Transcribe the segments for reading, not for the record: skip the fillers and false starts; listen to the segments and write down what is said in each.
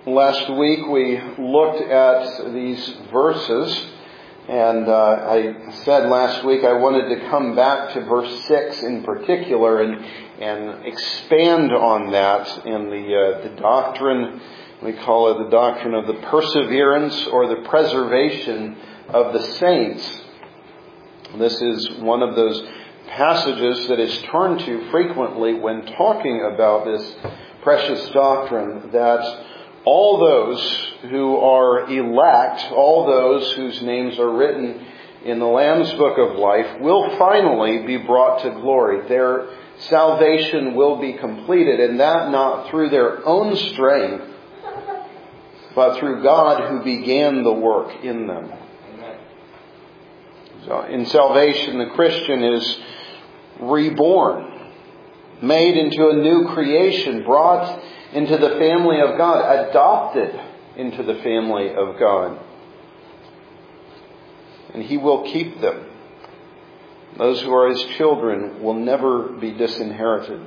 Last week we looked at these verses, and I said last week I wanted to come back to verse 6 in particular and expand on that in the doctrine. We call it the doctrine of the perseverance or the preservation of the saints. This is one of those passages that is turned to frequently when talking about this precious doctrine, that all those who are elect, all those whose names are written in the Lamb's Book of Life, will finally be brought to glory. Their salvation will be completed, and that not through their own strength, but through God who began the work in them. So in salvation, the Christian is reborn, made into a new creation, brought into the family of God, adopted into the family of God. And He will keep them. Those who are His children will never be disinherited.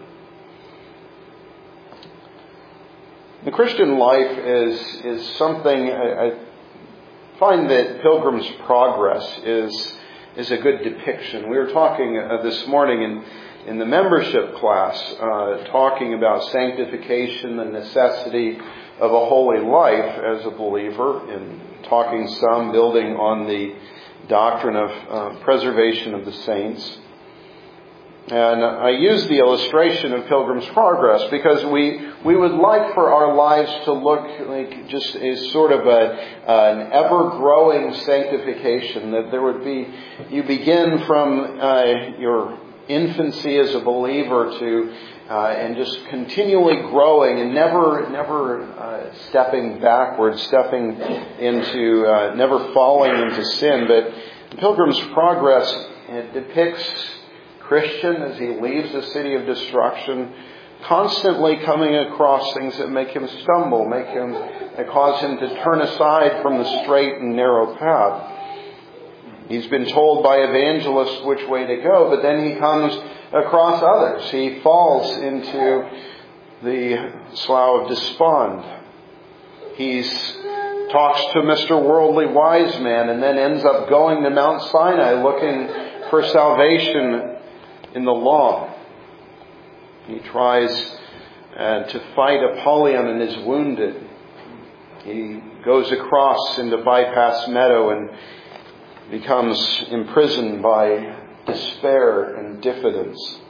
The Christian life is something, I find that Pilgrim's Progress is a good depiction. We were talking this morning in the membership class, talking about sanctification, the necessity of a holy life as a believer, and talking some, building on the doctrine of preservation of the saints. And I use the illustration of Pilgrim's Progress because we would like for our lives to look like just as sort of an ever-growing sanctification, that there would be, you begin from your infancy as a believer to and just continually growing and never stepping backwards, stepping into never falling into sin. But Pilgrim's Progress, it depicts Christian as he leaves the city of destruction, constantly coming across things that make him stumble, that cause him to turn aside from the straight and narrow path. He's been told by evangelists which way to go, but then he comes across others. He falls into the slough of despond. He talks to Mr. Worldly Wise Man and then ends up going to Mount Sinai looking for salvation in the law. He tries to fight Apollyon and is wounded. He goes across into Bypass Meadow and becomes imprisoned by despair and diffidence.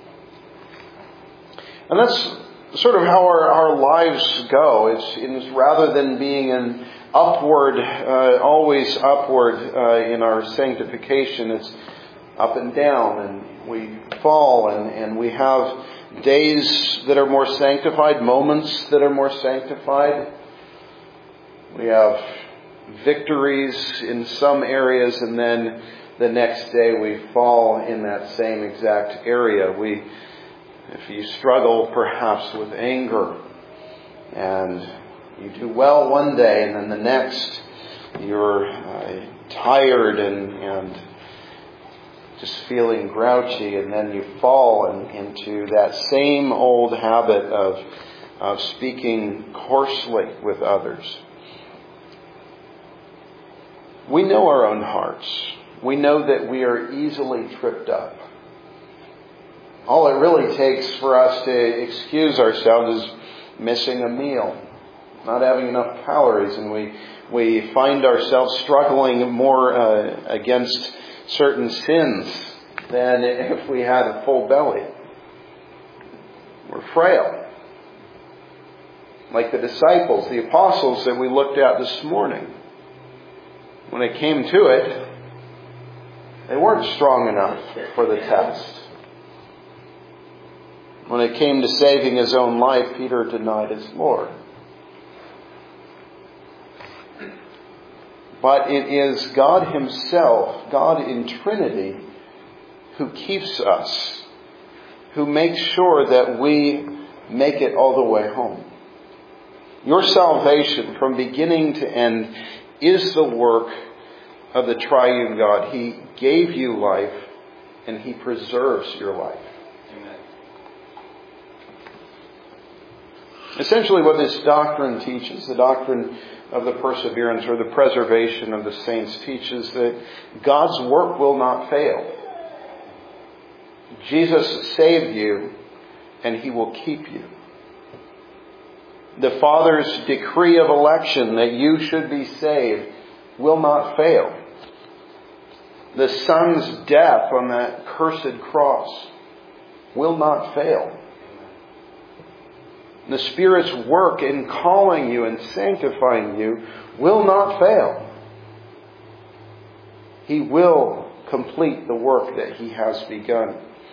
And that's sort of how our lives go. It's rather than being an upward, always upward in our sanctification, it's up and down, and we fall, and we have days that are more sanctified, moments that are more sanctified. We have victories in some areas, and then the next day we fall in that same exact area. If you struggle perhaps with anger, and you do well one day, and then the next you're tired and just feeling grouchy, and then you fall into that same old habit of speaking coarsely with others. We know our own hearts. We know that we are easily tripped up. All it really takes for us to excuse ourselves is missing a meal, not having enough calories, and we find ourselves struggling more against certain sins than if we had a full belly. We're frail. Like the disciples, the apostles that we looked at this morning. When it came to it, they weren't strong enough for the test. When it came to saving his own life, Peter denied his Lord. But it is God Himself, God in Trinity, who keeps us, who makes sure that we make it all the way home. Your salvation from beginning to end is the work of the triune God. He gave you life, and He preserves your life. Amen. Essentially what this doctrine teaches, the doctrine of the perseverance or the preservation of the saints, teaches that God's work will not fail. Jesus saved you, and He will keep you. The Father's decree of election that you should be saved will not fail. The Son's death on that cursed cross will not fail. The Spirit's work in calling you and sanctifying you will not fail. He will complete the work that He has begun.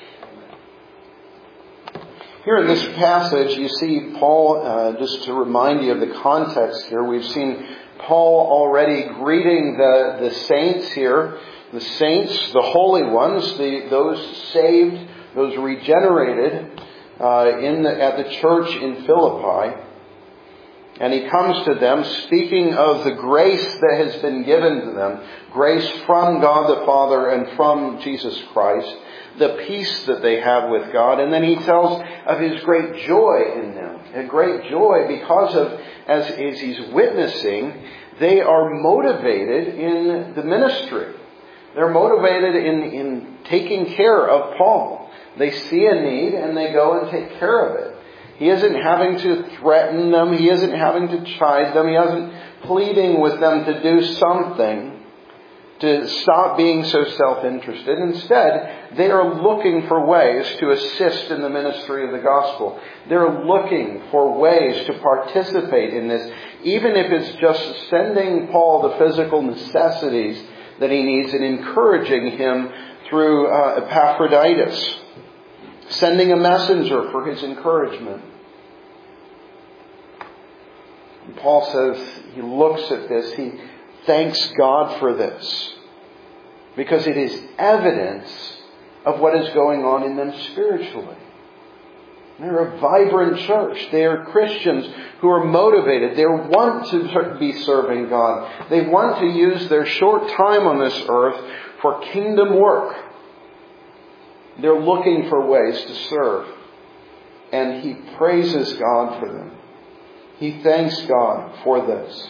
Here in this passage, you see Paul, just to remind you of the context here, we've seen Paul already greeting the saints here, the saints, the holy ones, those saved, those regenerated at the church in Philippi. And he comes to them speaking of the grace that has been given to them, grace from God the Father and from Jesus Christ, the peace that they have with God. And then he tells of his great joy in them, a great joy because of, as he's witnessing, they are motivated in the ministry. They're motivated in taking care of Paul. They see a need and they go and take care of it. He isn't having to threaten them. He isn't having to chide them. He isn't pleading with them to do something to stop being so self-interested. Instead, they are looking for ways to assist in the ministry of the gospel. They're looking for ways to participate in this, even if it's just sending Paul the physical necessities that he needs and encouraging him through Epaphroditus. Sending a messenger for his encouragement. And Paul says he looks at this, he thanks God for this, because it is evidence of what is going on in them spiritually. They're a vibrant church. They are Christians who are motivated. They want to be serving God. They want to use their short time on this earth for kingdom work. They're looking for ways to serve. And he praises God for them. He thanks God for this.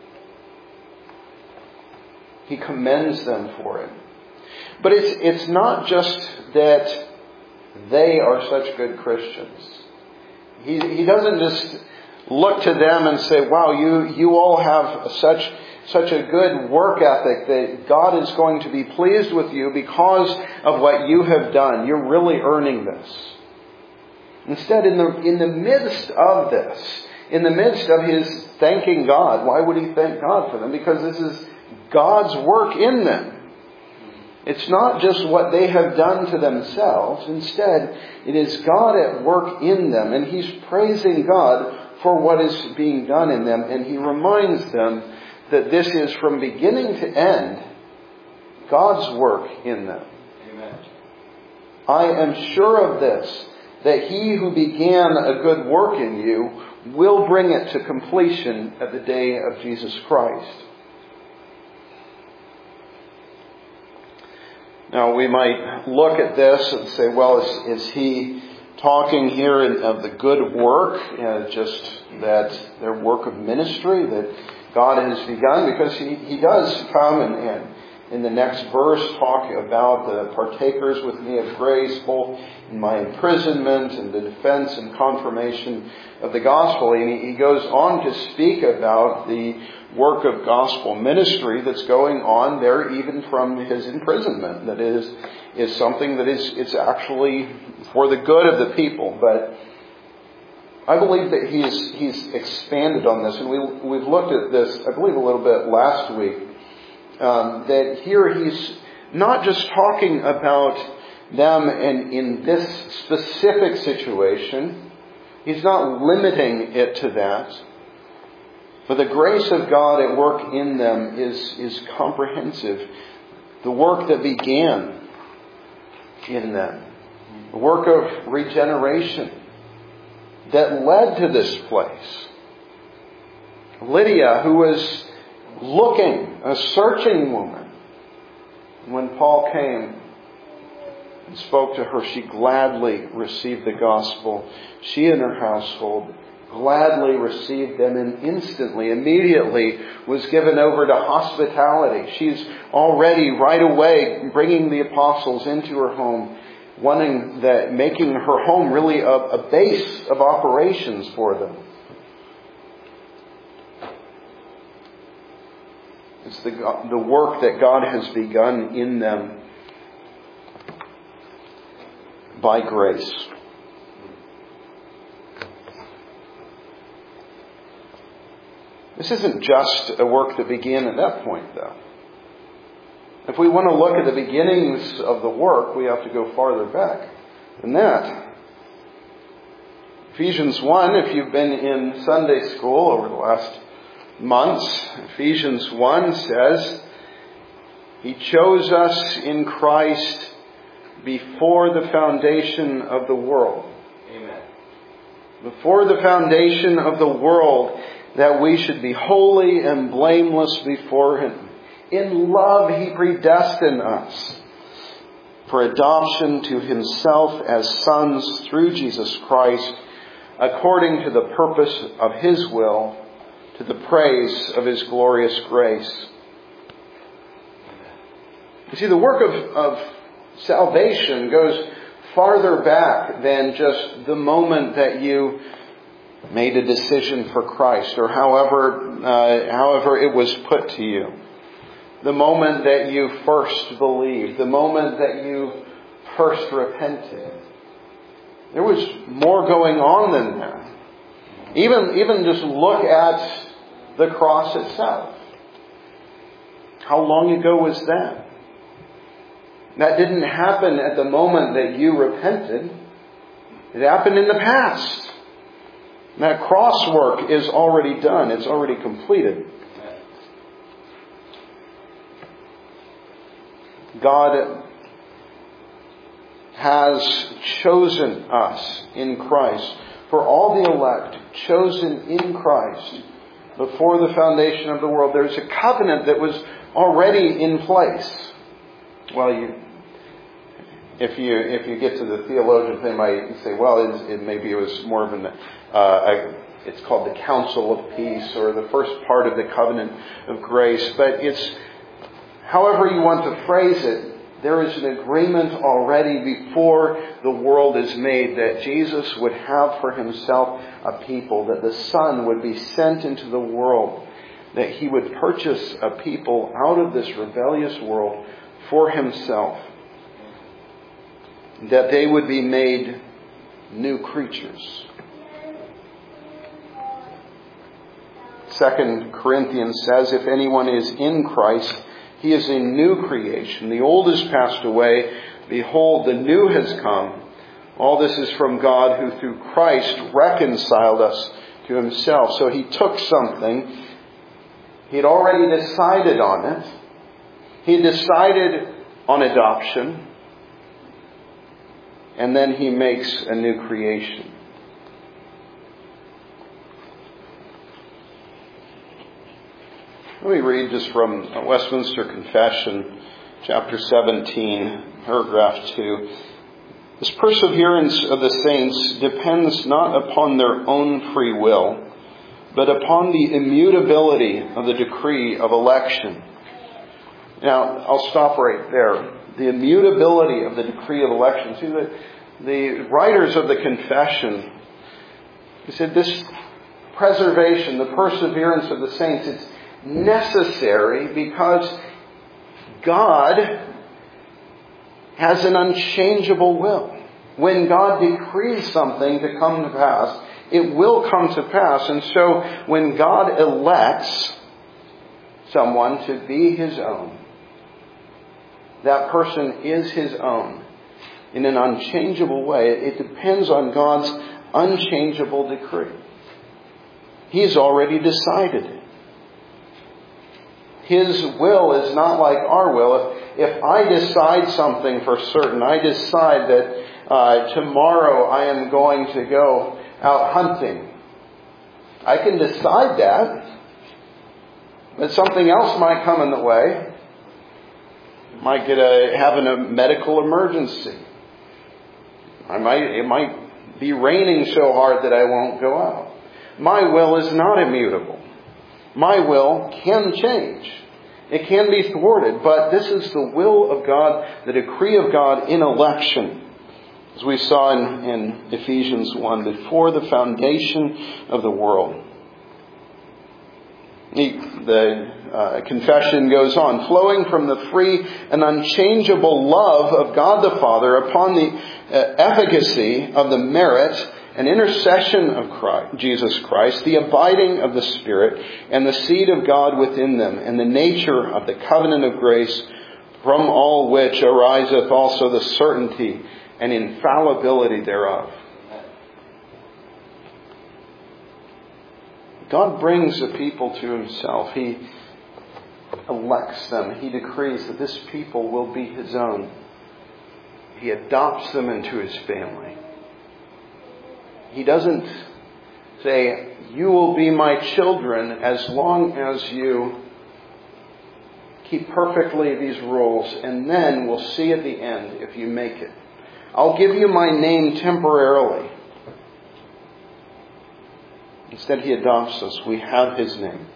He commends them for it. But it's not just that they are such good Christians. He doesn't just look to them and say, wow, you all have such a good work ethic that God is going to be pleased with you because of what you have done. You're really earning this. Instead, in the midst of this, in the midst of his thanking God, why would he thank God for them? Because this is God's work in them. It's not just what they have done to themselves. Instead, it is God at work in them. And he's praising God for what is being done in them. And he reminds them that this is from beginning to end God's work in them. Amen. I am sure of this, that he who began a good work in you will bring it to completion at the day of Jesus Christ. Now we might look at this and say, well, is he talking here of the good work, just that their work of ministry that God has begun? Because he does come and in the next verse talk about the partakers with me of grace, both in my imprisonment and the defense and confirmation of the gospel. And he goes on to speak about the work of gospel ministry that's going on there even from his imprisonment. That is something that it's actually for the good of the people. But I believe that he's expanded on this, and we've looked at this, I believe, a little bit last week. That here he's not just talking about them in this specific situation. He's not limiting it to that. But the grace of God at work in them is comprehensive. The work that began in them. The work of regeneration that led to this place. Lydia, who was looking, a searching woman. When Paul came and spoke to her, she gladly received the gospel. She and her household gladly received them and instantly, immediately was given over to hospitality. She's already right away bringing the apostles into her home, making her home really a base of operations for them. It's the work that God has begun in them by grace. This isn't just a work that began at that point, though. If we want to look at the beginnings of the work, we have to go farther back than that. Ephesians 1, if you've been in Sunday school over the last months, Ephesians 1 says, He chose us in Christ before the foundation of the world. Amen. Before the foundation of the world, that we should be holy and blameless before Him. In love He predestined us for adoption to Himself as sons through Jesus Christ, according to the purpose of His will, to the praise of His glorious grace. You see, the work of salvation goes farther back than just the moment that you made a decision for Christ, or however it was put to you. The moment that you first believed, the moment that you first repented. There was more going on than that. Even just look at the cross itself. How long ago was that? That didn't happen at the moment that you repented. It happened in the past. That cross work is already done. It's already completed. God has chosen us in Christ. For all the elect, chosen in Christ before the foundation of the world. There's a covenant that was already in place. Well, if you get to the theologians, they might say, well, maybe it was more of it's called the counsel of peace, or the first part of the covenant of grace. But it's, however you want to phrase it, there is an agreement already before the world is made that Jesus would have for Himself a people, that the Son would be sent into the world, that He would purchase a people out of this rebellious world for Himself, that they would be made new creatures. 2 Corinthians says, if anyone is in Christ, he is a new creation. The old has passed away. Behold, the new has come. All this is from God, who through Christ reconciled us to Himself. So He took something. He had already decided on it. He decided on adoption. And then He makes a new creation. Let me read just from Westminster Confession, chapter 17, paragraph 2. This perseverance of the saints depends not upon their own free will, but upon the immutability of the decree of election. Now, I'll stop right there. The immutability of the decree of election. See, the writers of the confession, he said this preservation, the perseverance of the saints, it's necessary because God has an unchangeable will. When God decrees something to come to pass, it will come to pass. And so when God elects someone to be His own, that person is His own in an unchangeable way. It depends on God's unchangeable decree. He's already decided it. His will is not like our will. If I decide something for certain, I decide that tomorrow I am going to go out hunting. I can decide that, but something else might come in the way. Might have a medical emergency. It might be raining so hard that I won't go out. my will is not immutable. My will can change. It can be thwarted, but this is the will of God, the decree of God in election. As we saw in Ephesians 1, before the foundation of the world. The confession goes on, flowing from the free and unchangeable love of God the Father upon the efficacy of the merit and intercession of Jesus Christ, the abiding of the Spirit, and the seed of God within them, and the nature of the covenant of grace, from all which ariseth also the certainty and infallibility thereof. God brings the people to Himself. He elects them. He decrees that this people will be His own. He adopts them into His family. He doesn't say, you will be my children as long as you keep perfectly these rules, and then we'll see at the end if you make it. I'll give you my name temporarily. Instead, He adopts us. We have His name.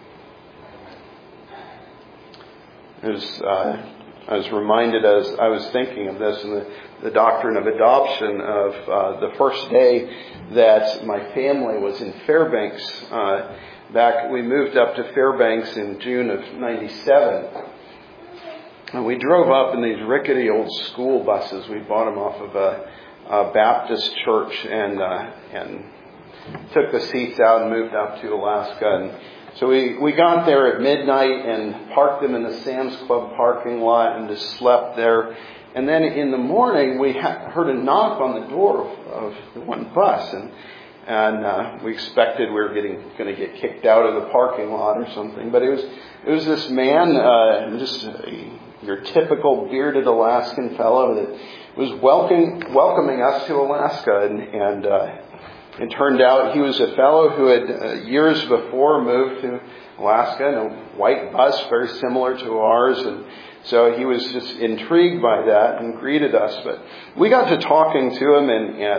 I was reminded as I was thinking of this and the doctrine of adoption of the first day that my family was in Fairbanks. We moved up to Fairbanks in June of 97. And we drove up in these rickety old school buses. We bought them off of a Baptist church and took the seats out and moved up to Alaska. And so we got there at midnight and parked them in the Sam's Club parking lot and just slept there. And then in the morning we heard a knock on the door of the one bus, and we expected we were going to get kicked out of the parking lot or something. But it was this man, your typical bearded Alaskan fellow that was welcoming us to Alaska, and it turned out he was a fellow who had years before moved to Alaska in a white bus very similar to ours, and so he was just intrigued by that and greeted us. But we got to talking to him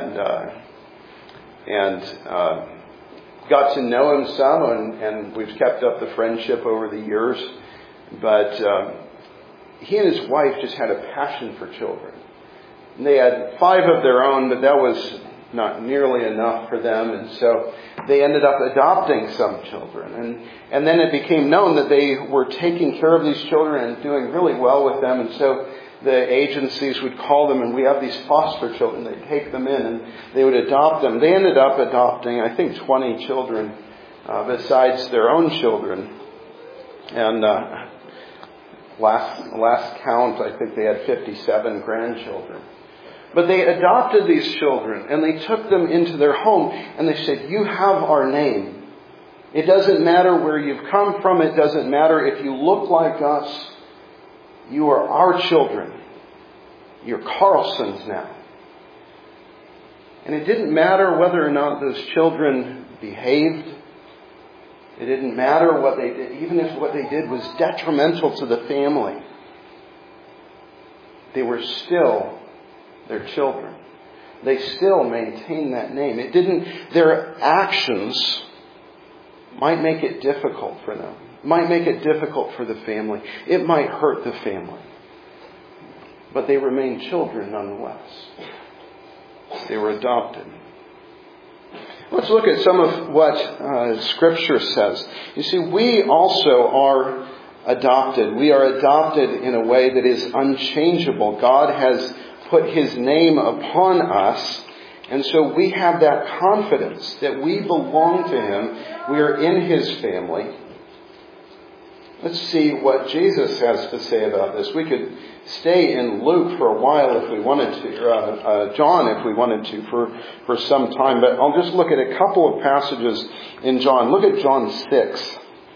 and got to know him some, and we've kept up the friendship over the years. But he and his wife just had a passion for children. And they had 5 of their own, but that was not nearly enough for them, and so they ended up adopting some children. And then it became known that they were taking care of these children and doing really well with them, and so the agencies would call them, and we have these foster children. They'd take them in and they would adopt them. They ended up adopting, I think, 20 children besides their own children. And last count, I think they had 57 grandchildren. But they adopted these children and they took them into their home and they said, you have our name. It doesn't matter where you've come from. It doesn't matter if you look like us. You are our children. You're Carlson's now. And it didn't matter whether or not those children behaved. It didn't matter what they did, even if what they did was detrimental to the family. They were still their children. They still maintain that name. Their actions might make it difficult for them. Might make it difficult for the family. It might hurt the family. But they remain children nonetheless. They were adopted. Let's look at some of what Scripture says. You see, we also are adopted. We are adopted in a way that is unchangeable. God has put His name upon us, and so we have that confidence that we belong to Him. We are in His family. Let's see what Jesus has to say about this. We could stay in Luke for a while if we wanted to, John if we wanted to for some time, but I'll just look at a couple of passages in John. Look at John 6.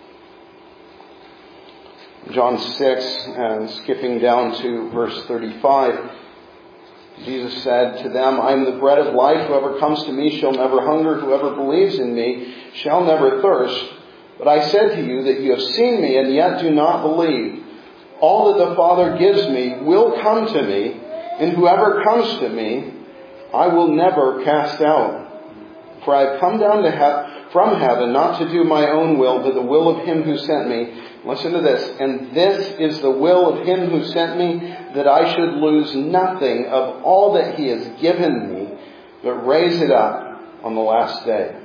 John 6, skipping down to verse 35. Jesus said to them, I am the bread of life. Whoever comes to me shall never hunger. Whoever believes in me shall never thirst. But I said to you that you have seen me and yet do not believe. All that the Father gives me will come to me, and whoever comes to me, I will never cast out. For I have come down from heaven, not to do my own will, but the will of him who sent me. Listen to this. And this is the will of him who sent me, that I should lose nothing of all that he has given me, but raise it up on the last day.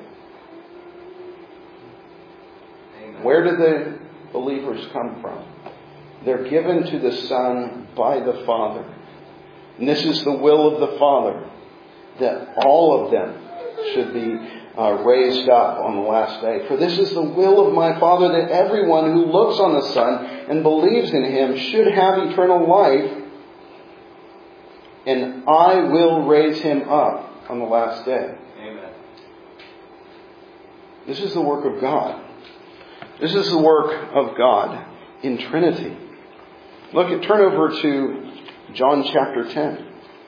Amen. Where do the believers come from? They're given to the Son by the Father. And this is the will of the Father, that all of them should be raised up on the last day. For this is the will of my Father, that everyone who looks on the Son and believes in him should have eternal life, and I will raise him up on the last day. Amen. This is the work of God. This is the work of God in Trinity. Turn over to John chapter 10.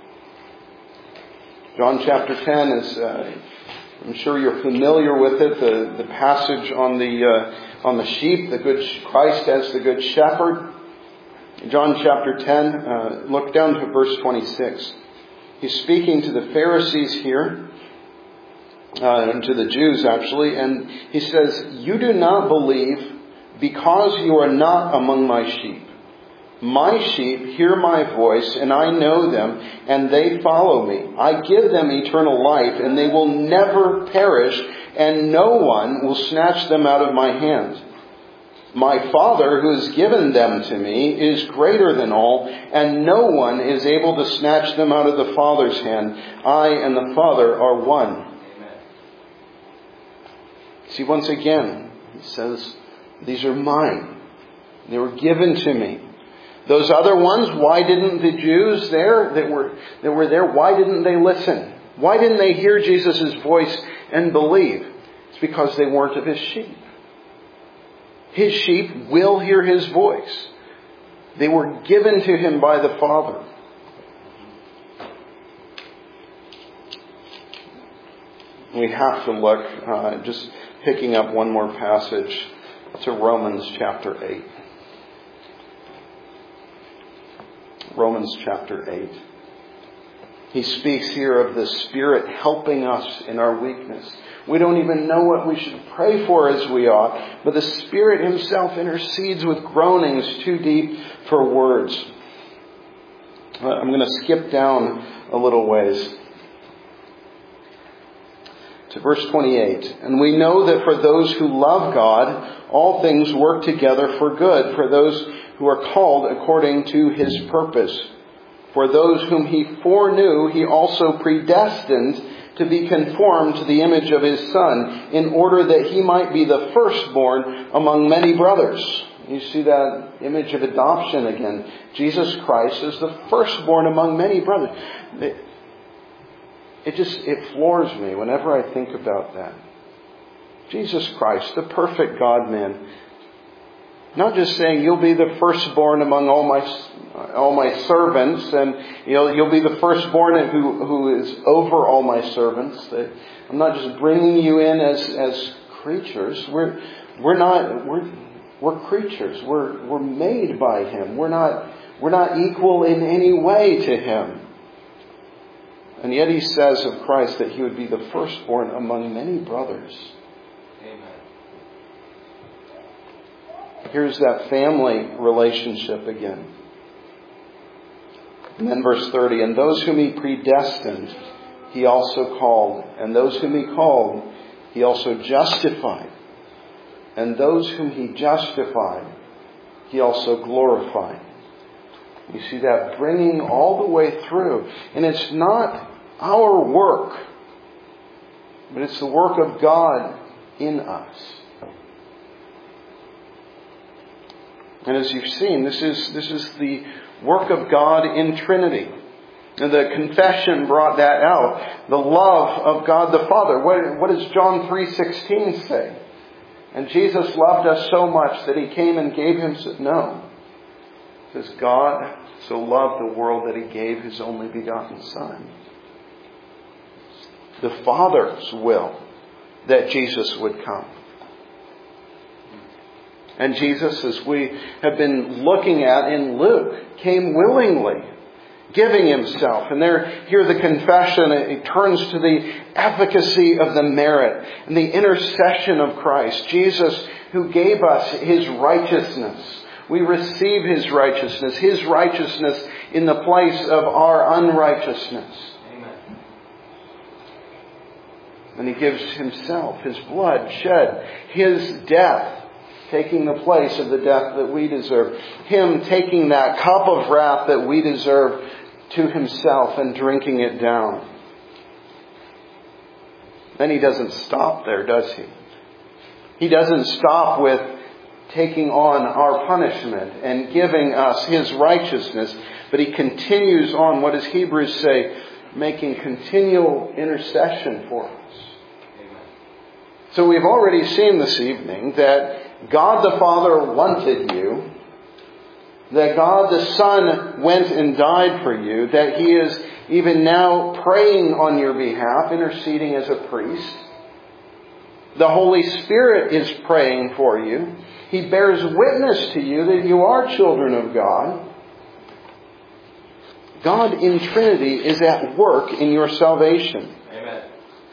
John chapter 10 is, I'm sure you're familiar with it, the passage on the sheep, Christ as the good shepherd. John chapter 10, look down to verse 26. He's speaking to the Pharisees here, and to the Jews actually, and he says, "You do not believe because you are not among my sheep. My sheep hear my voice, and I know them, and they follow me. I give them eternal life, and they will never perish, and no one will snatch them out of my hand. My Father, who has given them to me, is greater than all, and no one is able to snatch them out of the Father's hand. I and the Father are one." Amen. See, once again, he says, these are mine. They were given to me. Those other ones, why didn't the Jews that were there, why didn't they listen? Why didn't they hear Jesus' voice and believe? It's because they weren't of his sheep. His sheep will hear his voice. They were given to him by the Father. We have to look, just picking up one more passage, to Romans chapter 8. Romans chapter 8. He speaks here of the Spirit helping us in our weakness. We don't even know what we should pray for as we ought, but the Spirit himself intercedes with groanings too deep for words. I'm going to skip down a little ways to verse 28. "And we know that for those who love God, all things work together for good, for those who are called according to his purpose. For those whom he foreknew, he also predestined to be conformed to the image of his Son, in order that he might be the firstborn among many brothers." You see that image of adoption again. Jesus Christ is the firstborn among many brothers. It floors me whenever I think about that. Jesus Christ, the perfect God-man, not just saying you'll be the firstborn among all my servants, and you'll be the firstborn who is over all my servants. That I'm not just bringing you in as creatures. We're creatures. We're made by him. We're not equal in any way to him. And yet he says of Christ that he would be the firstborn among many brothers. Amen. Here's that family relationship again. And then verse 30, "And those whom he predestined, he also called. And those whom he called, he also justified. And those whom he justified, he also glorified." You see that bringing all the way through. And it's not our work, but it's the work of God in us. And as you've seen, this is the work of God in Trinity. And the confession brought that out. The love of God the Father. What does John 3:16 say? "And Jesus loved us so much that he came and gave himself." No. It says, "God so loved the world that he gave his only begotten Son." The Father's will that Jesus would come. And Jesus, as we have been looking at in Luke, came willingly. giving himself. And here the confession, it turns to the efficacy of the merit and the intercession of Christ. Jesus, who gave us his righteousness. We receive his righteousness in the place of our unrighteousness. Amen. And he gives himself, his blood shed, his death, taking the place of the death that we deserve. Him taking that cup of wrath that we deserve to himself and drinking it down. Then he doesn't stop there, does he? He doesn't stop with taking on our punishment and giving us his righteousness, but he continues on, what does Hebrews say, making continual intercession for us. Amen. So we've already seen this evening that God the Father wanted you, that God the Son went and died for you, that he is even now praying on your behalf, interceding as a priest. The Holy Spirit is praying for you. He bears witness to you that you are children of God. God in Trinity is at work in your salvation. Amen.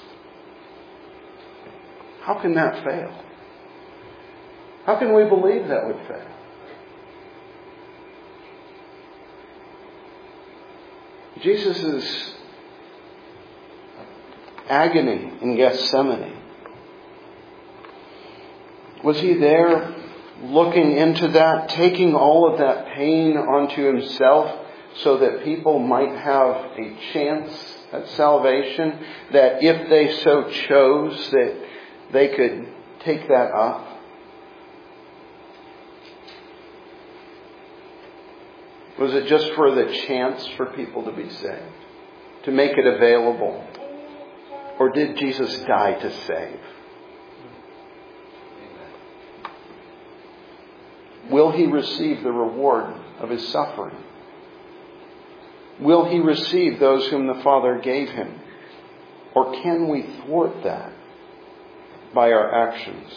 How can that fail? How can we believe that would fail? Jesus' agony in Gethsemane. Was he there looking into that, taking all of that pain onto himself so that people might have a chance at salvation? That if they so chose, that they could take that up? Was it just for the chance for people to be saved? To make it available? Or did Jesus die to save? Will he receive the reward of his suffering? Will he receive those whom the Father gave him? Or can we thwart that by our actions?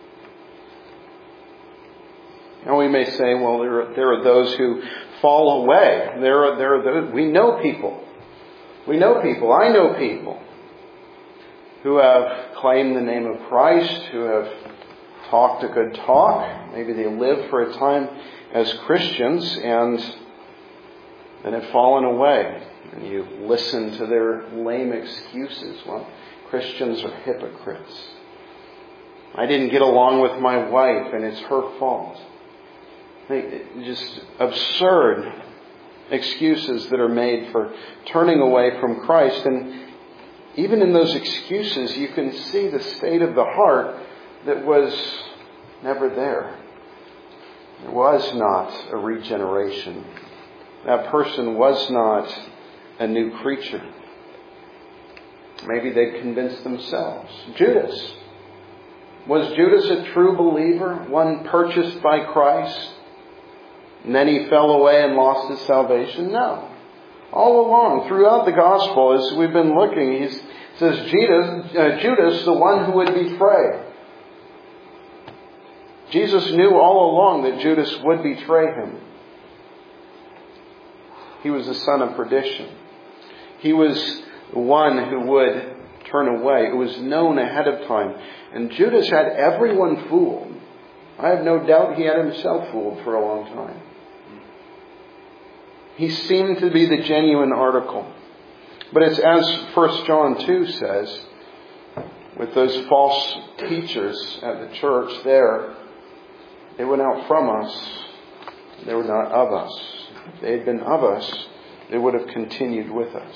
Now we may say, well, there are those who fall away. There are those. We know people. I know people who have claimed the name of Christ, who have talked a good talk. Maybe they lived for a time as Christians and then have fallen away. And you listen to their lame excuses. Well, Christians are hypocrites. I didn't get along with my wife and it's her fault. Just absurd excuses that are made for turning away from Christ. And even in those excuses, you can see the state of the heart that was never there. There was not a regeneration. That person was not a new creature. Maybe they convinced themselves. Judas. Was Judas a true believer? One purchased by Christ? And then he fell away and lost his salvation? No. All along, throughout the gospel, as we've been looking, he says Judas, the one who would betray. Jesus knew all along that Judas would betray him. He was the son of perdition. He was the one who would turn away. It was known ahead of time. And Judas had everyone fooled. I have no doubt he had himself fooled for a long time. He seemed to be the genuine article. But it's as 1 John 2 says, with those false teachers at the church there, they went out from us. They were not of us. If they had been of us, they would have continued with us.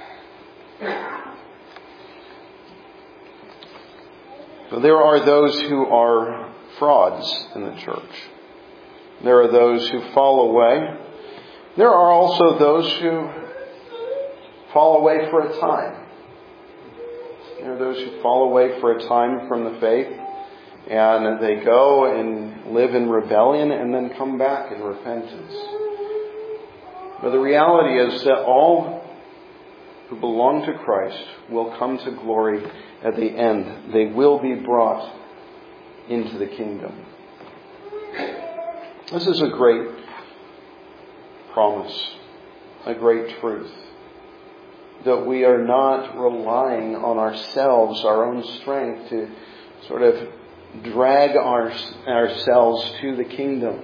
So there are those who are frauds in the church. There are those who fall away. There are also those who fall away for a time. There are those who fall away for a time from the faith, and they go and live in rebellion and then come back in repentance. But the reality is that all who belong to Christ will come to glory at the end. They will be brought into the kingdom. This is a great promise. a great truth. That we are not relying on ourselves, our own strength, to sort of drag ourselves to the kingdom.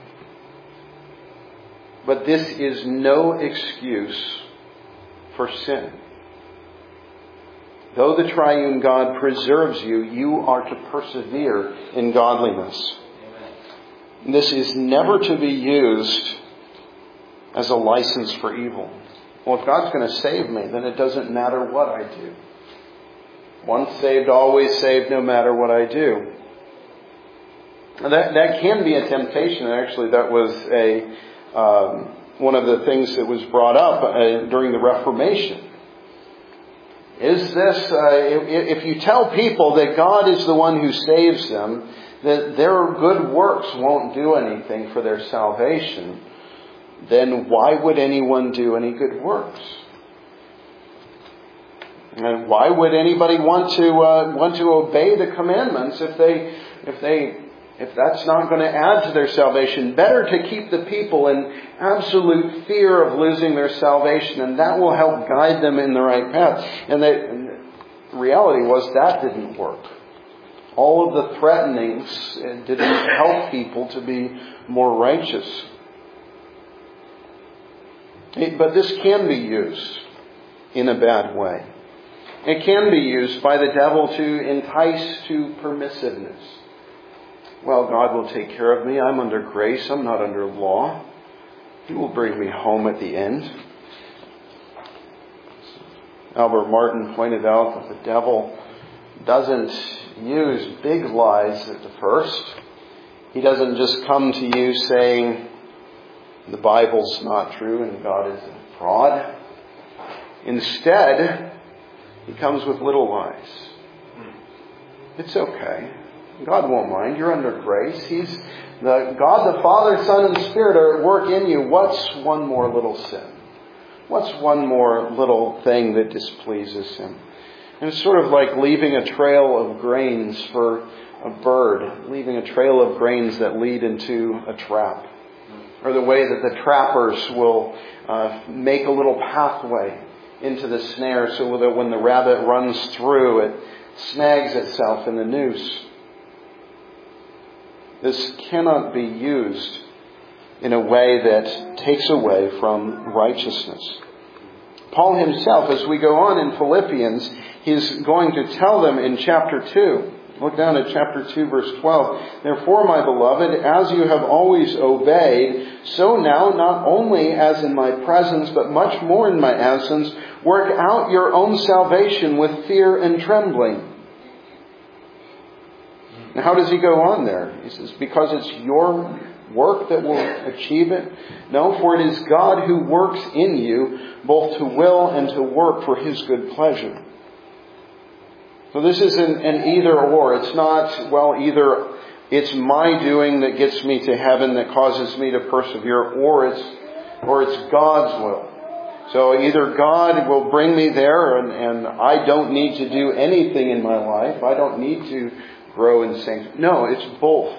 But this is no excuse for sin. Though the triune God preserves you, you are to persevere in godliness. Amen. This is never to be used as a license for evil. Well, if God's going to save me, then it doesn't matter what I do. Once saved, always saved, no matter what I do. That can be a temptation. Actually, that was one of the things that was brought up during the Reformation. Is this, if you tell people that God is the one who saves them, that their good works won't do anything for their salvation, then why would anyone do any good works? And why would anybody want to obey the commandments if that's not going to add to their salvation? Better to keep the people in absolute fear of losing their salvation, and that will help guide them in the right path. And the reality was that didn't work. All of the threatenings didn't help people to be more righteous. But this can be used in a bad way. It can be used by the devil to entice to permissiveness. Well, God will take care of me. I'm under grace. I'm not under law. He will bring me home at the end. Albert Martin pointed out that the devil doesn't use big lies at the first. He doesn't just come to you saying the Bible's not true and God is a fraud. Instead, he comes with little lies. It's okay. God won't mind. You're under grace. God the Father, Son, and Spirit are at work in you. What's one more little sin? What's one more little thing that displeases Him? And it's sort of like leaving a trail of grains for a bird, leaving a trail of grains that lead into a trap. Or the way that the trappers will make a little pathway into the snare so that when the rabbit runs through, it snags itself in the noose. This cannot be used in a way that takes away from righteousness. Paul himself, as we go on in Philippians, he's going to tell them in chapter 2. Look down at chapter 2, verse 12. Therefore, my beloved, as you have always obeyed, so now, not only as in my presence, but much more in my absence, work out your own salvation with fear and trembling. Now, how does he go on there? He says, because it's your work that will achieve it? No, for it is God who works in you, both to will and to work for His good pleasure. So this isn't an either or. It's not, well, either it's my doing that gets me to heaven, that causes me to persevere, or it's God's will. So either God will bring me there and I don't need to do anything in my life. I don't need to grow in sanctity. No, it's both.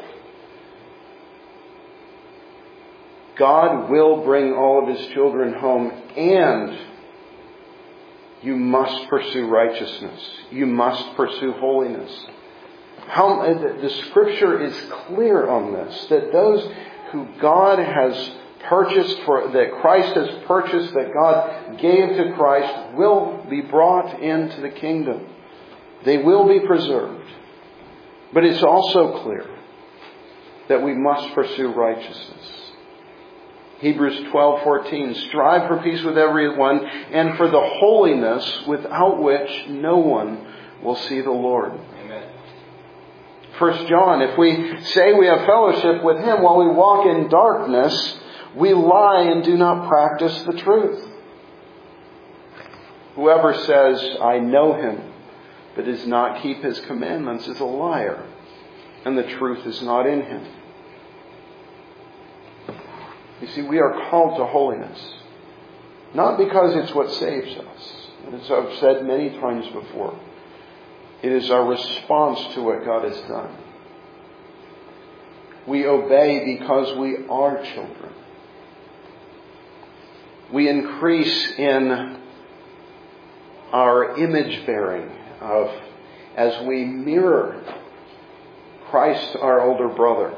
God will bring all of His children home, and you must pursue righteousness. You must pursue holiness. The Scripture is clear on this, that those who God has purchased, that Christ has purchased, that God gave to Christ, will be brought into the kingdom. They will be preserved. But it's also clear that we must pursue righteousness. Hebrews 12:14, strive for peace with everyone and for the holiness without which no one will see the Lord. Amen. 1 John, if we say we have fellowship with Him while we walk in darkness, we lie and do not practice the truth. Whoever says, I know Him, but does not keep His commandments is a liar, and the truth is not in him. You see, we are called to holiness, not because it's what saves us. As I've said many times before, it is our response to what God has done. We obey because we are children. We increase in our image bearing as we mirror Christ, our older brother.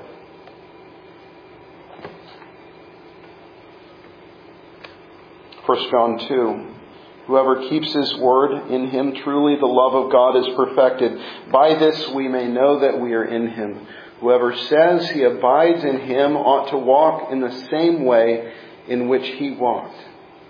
First John 2. Whoever keeps His word, in him truly the love of God is perfected. By this we may know that we are in Him. Whoever says he abides in Him ought to walk in the same way in which He walked.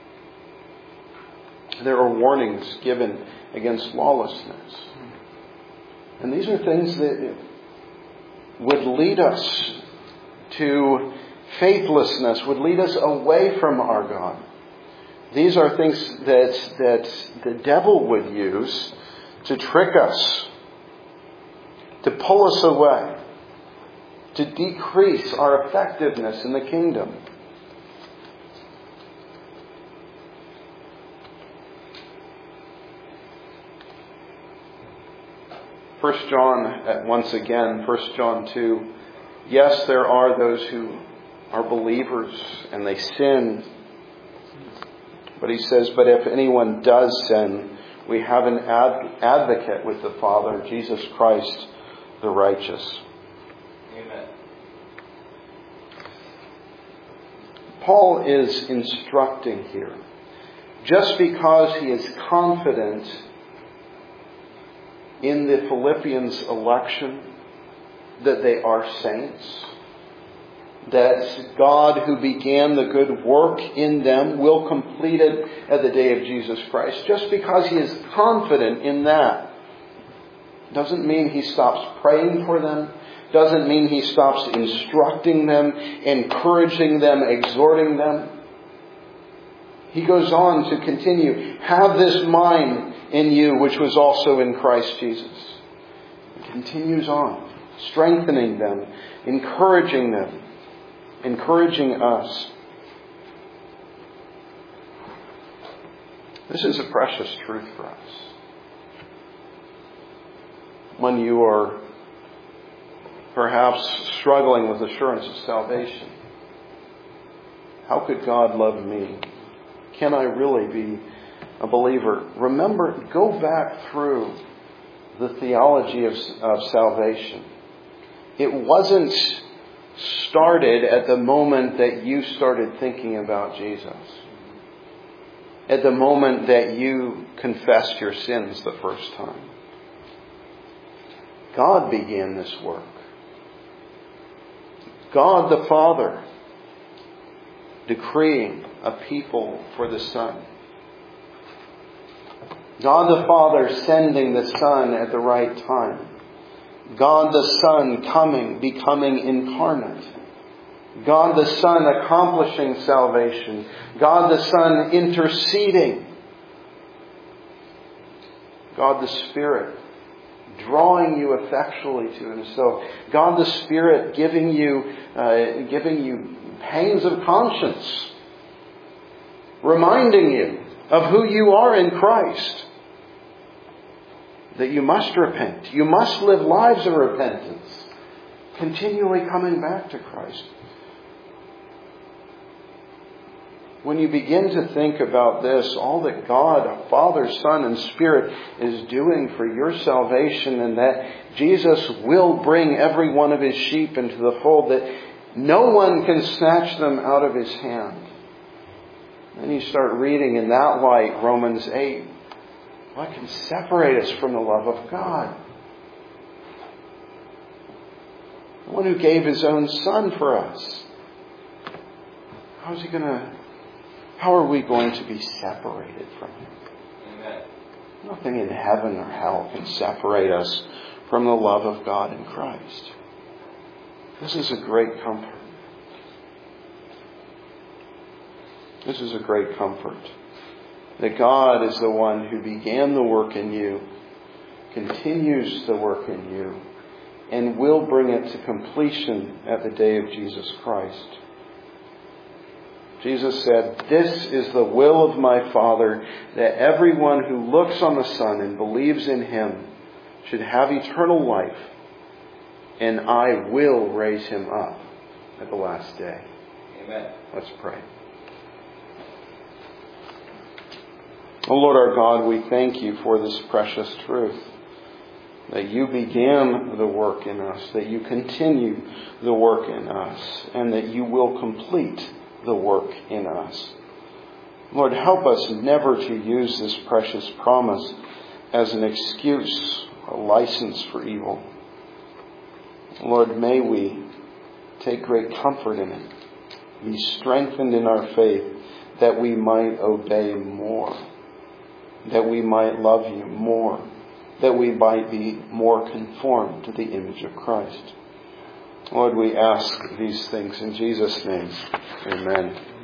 There are warnings given against lawlessness. And these are things that would lead us to faithlessness, would lead us away from our God. These are things that the devil would use to trick us, to pull us away, to decrease our effectiveness in the kingdom. First John, once again, 1 John 2. Yes, there are those who are believers and they sin. But he says, but if anyone does sin, we have an advocate with the Father, Jesus Christ, the righteous. Amen. Paul is instructing here. Just because he is confident in the Philippians' election, that they are saints, that God who began the good work in them will complete it at the day of Jesus Christ. Just because he is confident in that doesn't mean he stops praying for them, doesn't mean he stops instructing them, encouraging them, exhorting them. He goes on to continue, have this mind in you which was also in Christ Jesus. He continues on, strengthening them, encouraging them, encouraging us. This is a precious truth for us. When you are perhaps struggling with assurance of salvation, how could God love me? Can I really be a believer? Remember, go back through the theology of salvation. It wasn't started at the moment that you started thinking about Jesus. At the moment that you confessed your sins the first time. God began this work. God the Father decreeing a people for the Son. God the Father sending the Son at the right time. God the Son coming, becoming incarnate. God the Son accomplishing salvation. God the Son interceding. God the Spirit drawing you effectually to Himself. God the Spirit giving you pangs of conscience. Reminding you of who you are in Christ. That you must repent. You must live lives of repentance. Continually coming back to Christ. When you begin to think about this, all that God, Father, Son, and Spirit is doing for your salvation, and that Jesus will bring every one of His sheep into the fold, that no one can snatch them out of His hand. Then you start reading in that light Romans 8. What can separate us from the love of God? The one who gave His own Son for us. How are we going to be separated from Him? Amen. Nothing in heaven or hell can separate us from the love of God in Christ. This is a great comfort. This is a great comfort. That God is the one who began the work in you, continues the work in you, and will bring it to completion at the day of Jesus Christ. Jesus said, "This is the will of my Father, that everyone who looks on the Son and believes in Him should have eternal life, and I will raise him up at the last day." Amen. Let's pray. Oh Lord our God, we thank you for this precious truth, that you began the work in us, that you continue the work in us, and that you will complete the work in us. Lord, help us never to use this precious promise as an excuse, a license for evil. Lord, may we take great comfort in it, be strengthened in our faith, that we might obey more, that we might love you more, that we might be more conformed to the image of Christ. Lord, we ask these things in Jesus' name. Amen.